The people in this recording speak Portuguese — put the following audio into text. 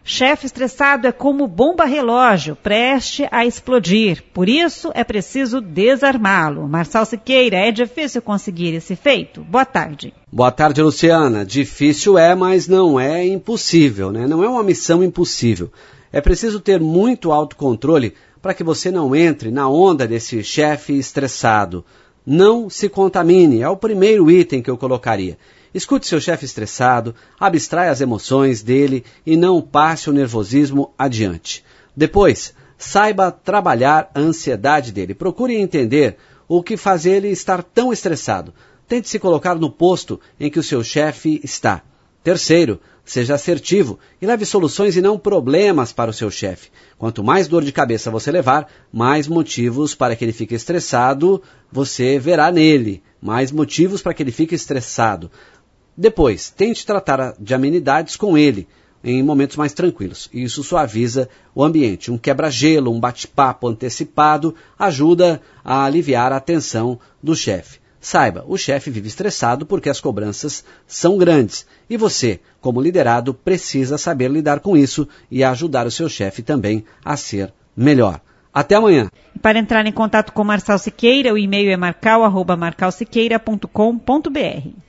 Chefe estressado é como bomba relógio, preste a explodir. Por isso, é preciso desarmá-lo. Marçal Siqueira, é difícil conseguir esse feito? Boa tarde. Boa tarde, Luciana. Difícil é, mas não é impossível, né? Não é uma missão impossível. É preciso ter muito autocontrole para que você não entre na onda desse chefe estressado. Não se contamine, é o primeiro item que eu colocaria. Escute seu chefe estressado, abstraia as emoções dele e não passe o nervosismo adiante. Depois, saiba trabalhar a ansiedade dele. Procure entender o que faz ele estar tão estressado. Tente se colocar no posto em que o seu chefe está. Terceiro, seja assertivo e leve soluções e não problemas para o seu chefe. Quanto mais dor de cabeça você levar, mais motivos para que ele fique estressado você verá nele. Mais motivos para que ele fique estressado. Depois, tente tratar de amenidades com ele em momentos mais tranquilos. Isso suaviza o ambiente. Um quebra-gelo, um bate-papo antecipado ajuda a aliviar a tensão do chefe. Saiba, o chefe vive estressado porque as cobranças são grandes. E você, como liderado, precisa saber lidar com isso e ajudar o seu chefe também a ser melhor. Até amanhã. Para entrar em contato com Marçal Siqueira, o e-mail é marcal@marcalsiqueira.com.br.